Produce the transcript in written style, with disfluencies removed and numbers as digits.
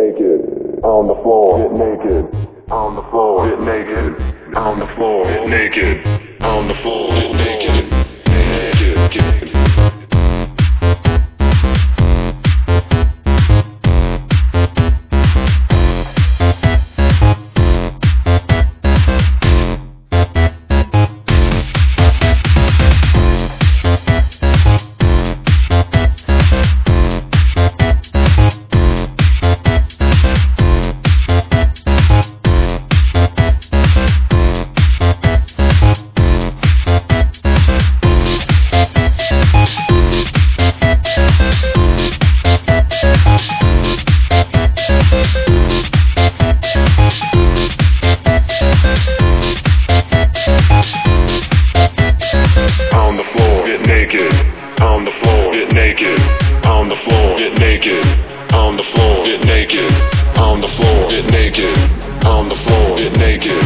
naked, on the floor, get naked, on the floor, get naked, on the floor, get naked, on the floor, get naked, naked, get naked, on the floor, get naked, on the floor, get naked, on the floor, get naked, on the floor, get naked, on the floor, get naked.